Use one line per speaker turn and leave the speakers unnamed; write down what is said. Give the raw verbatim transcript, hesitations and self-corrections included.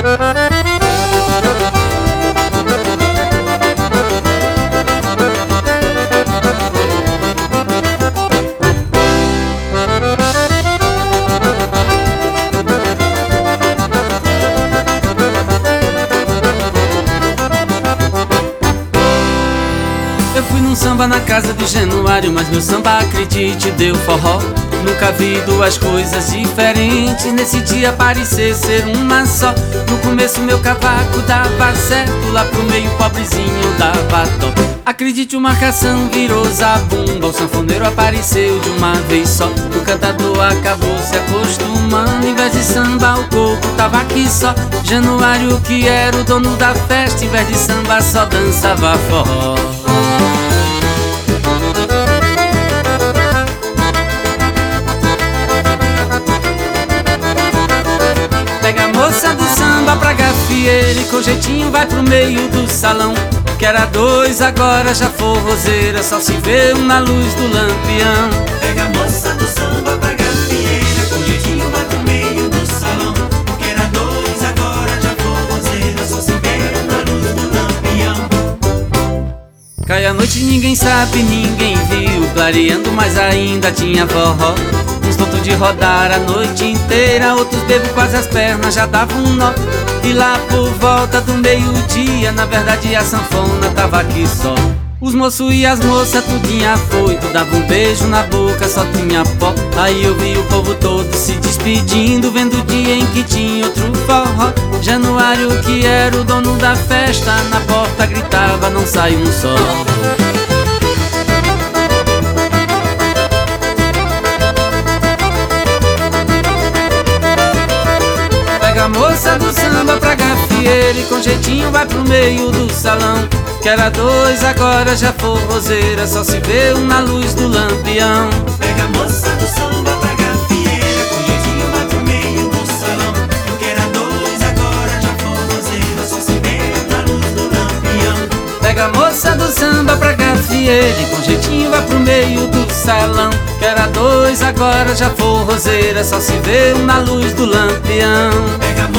Eu fui num samba na casa do Januário, mas meu samba, acredite, deu forró. Nunca vi duas coisas diferentes, nesse dia parecer ser uma só. No começo meu cavaco dava certo, lá pro meio pobrezinho dava dó. Acredite, uma marcação virou zabumba, o sanfoneiro apareceu de uma vez só. O cantador acabou se acostumando, em vez de samba o coco tava aqui só. Januário, que era o dono da festa, em vez de samba só dançava forró. Pega a moça do samba pra gafieira e com jeitinho vai pro meio do salão. Que era dois, agora já forrozeira, só se vê um na luz do lampião.
Pega a moça do samba pra gafieira, com jeitinho vai pro meio do salão. Que era dois, agora já forrozeira, só se vê um na luz do lampião.
Cai a noite, ninguém sabe, ninguém viu, clareando, mas ainda tinha forró. Uns tontos de rodar a noite inteira, outros bebo quase as pernas já davam um nó. E lá por volta do meio-dia, na verdade a sanfona tava aqui só. Os moços e as moças tudinha foito, dava um beijo na boca, só tinha pó. Aí eu vi o povo todo se despedindo, vendo o dia em que tinha outro forró. Januário, que era o dono da festa, na porta gritava, não sai um só. Pega a moça do samba pra gafieira e com jeitinho vai pro meio do salão. Que era dois, agora já forrozeira, só se vê um na luz do lampião.
Pega a moça do samba pra gafieira, com jeitinho vai pro meio do salão. Que era dois, agora já forrozeira, só se vê um na luz do lampião.
Pega a moça do samba pra gafieira e com jeitinho vai pro meio do salão. Que era dois, agora já forrozeira, só se vê um na luz do lampião.
Pega a